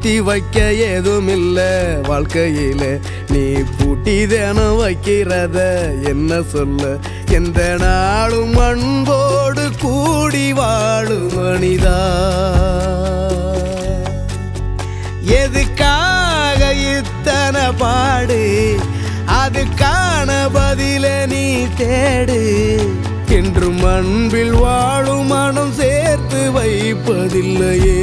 பொத்தி வைக்க ஏதும் இல்ல வாழ்க்கையில நீ பூட்டி தினம் வைக்கிறத என்ன சொல்ல எந்த நாளும் அன்போடு கூடி வாழும் மனிதா எதுக்காக இத்தனை பாடு அதுக்கான பதில நீ தேடு என்றும் அன்பில் வாழும் மனம் சேர்த்து வைப்பதில்லையே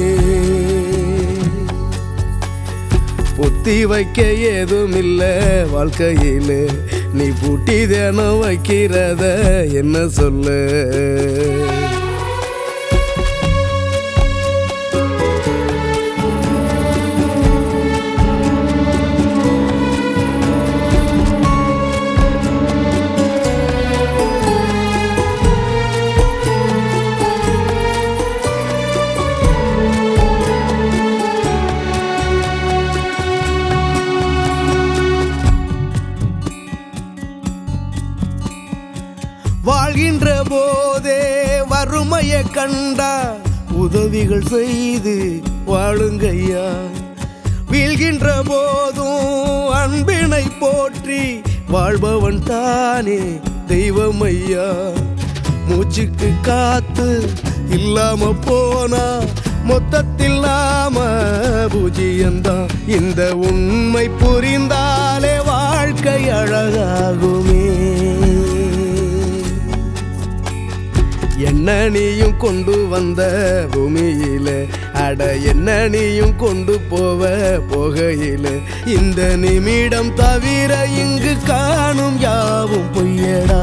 பொத்தி வைக்க ஏதும் இல்ல வாழ்க்கையில நீ பூட்டி தினம் வைக்கிறத என்ன சொல்ல வாழ்கின்ற போதே வறுமையை கண்டா உதவிகள் செய்து வாழுங்கய்யா வீழ்கின்ற போதும் அன்பினை போற்றி வாழ்பவன் தானே தெய்வம் ஐயா மூச்சுக்கு காத்து இல்லாம போனா மொத்தத்தில் நாம பூஜ்யந்தான் இந்த உண்மை புரிந்தாலே வாழ்க்கை அழகாகுமே என்ன நீயும் கொண்டு வந்த பூமியில அட என்ன நீயும் கொண்டு போகையில இந்த நிமிடம் தவிர இங்கு காணும் யாவும் பொய்யடா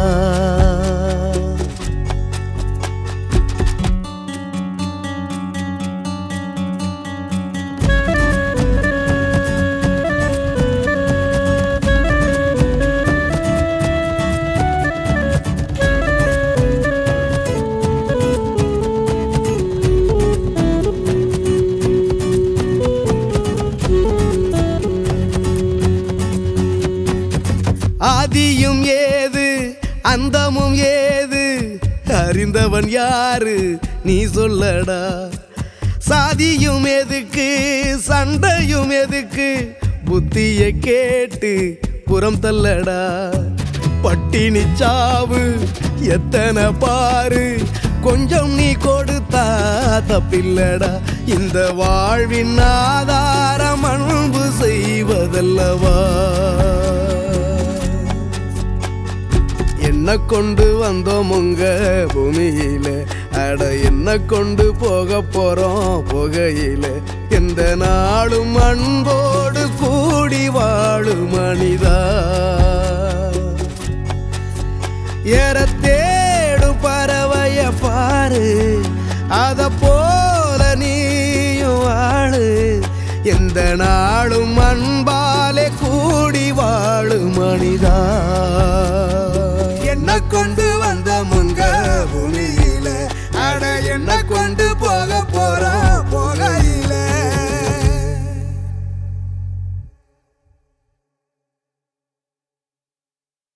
ஆதியும் ஏது அந்தமும் ஏது அறிந்தவன் யாரு நீ சொல்லடா சாதியும் எதுக்கு சண்டையும் எதுக்கு புத்தியை கேட்டு புறம் தள்ளடா பட்டினி சாவு எத்தனை பாரு கொஞ்சம் நீ கொடுத்தா தப்பில்லடா இந்த வாழ்வின் ஆதாரம் அன்பு செய்வதல்லவா என்ன கொண்டு வந்தோம் உங்க பூமியில அட என்ன கொண்டு போக போறோம் போகையில எந்த நாளும் அன்போடு கூடி வாழும் மனிதா ஏற தேடு பறவைய பாரு அத போல நீயும் வாழு எந்த நாளும் அன்பாலே கூடி வாழும் மனிதா என்ன கொண்டு வந்த முங்க பூமியில அட என்ன கொண்டு